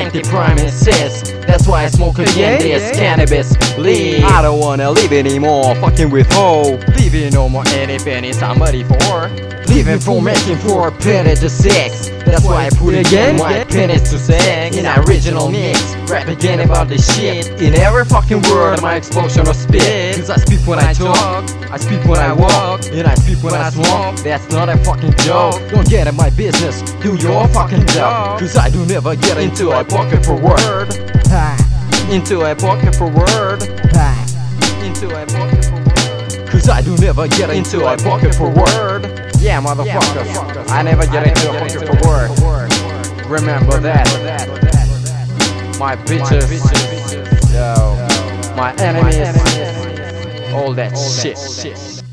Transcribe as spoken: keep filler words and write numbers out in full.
plenty promises. That's why I smoke again this cannabis leaf. I don't wanna live anymore, fucking with hope. Living no more any penny somebody for. Living for making four penny to six. That's why I put again my pennies to sing. In original mix, rap again about this shit. In every fucking word my explosion of spit. Cause I speak when I talk, I speak when I walk, and I speak when I smoke. That's not a fucking joke. Don't get in my business, do your fucking job. Cause I do never get into a pocket for word. Into a pocket for word. Into a pocket for word. Cause I do never get into a pocket for word. Yeah, motherfuckers, I never get into a pocket for word. Remember that. My bitches, yo, my enemies, all that shit.